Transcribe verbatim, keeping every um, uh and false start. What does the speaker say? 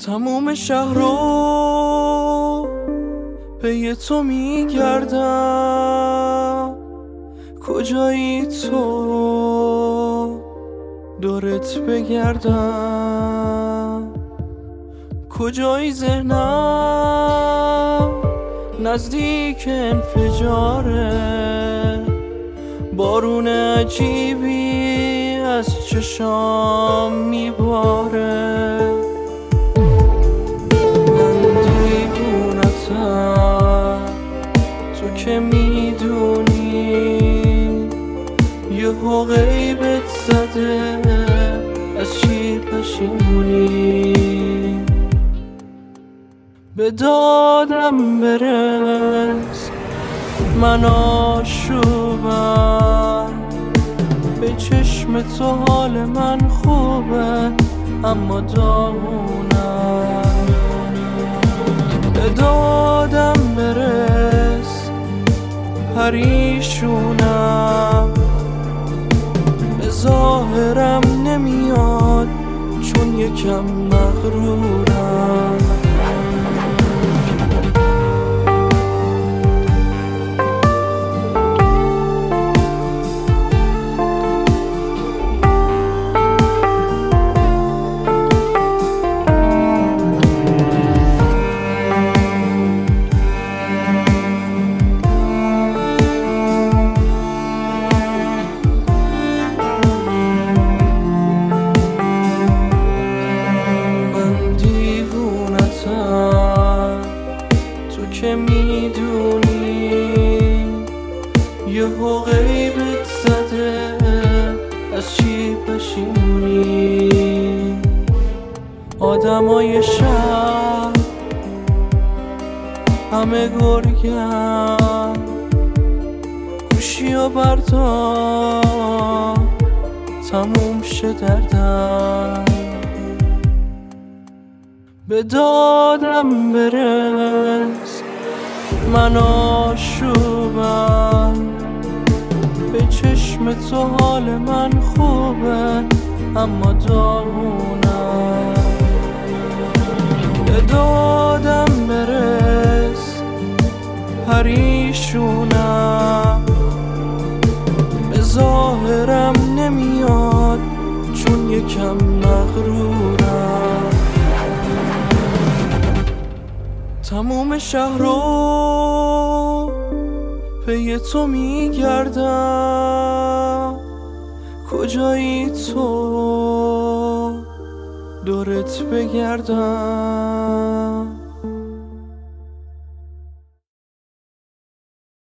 تموم شهر رو پی تو میگردم، کجایی تو دورت بگردم، کجایی ذهنم نزدیک انفجاره، بارون عجیبی از چشام میباره، من دیوونتم تو که میدونی، یهو غیبت زده از چی پشیمونی، به دادم برس من آشوبم، به چشم تو حال من خوبه اما داغونم، به دادم برس پریشونم، به ظاهرم نمیاد چون یکم مغرورم. تو که میدونی، یهو غیبت زده از چی پشیمونی، آدمای شهر همه گرگن، گوشی و بردار تموم شه دردن، به دادم برس من آشوبم، به چشم تو حال من خوبه اما داغونم، به دادم برس پریشونم، به ظاهرم نمیاد چون یکم مغرورم، تموم شهر رو پی تو میگردم، کجایی تو دورت بگردم.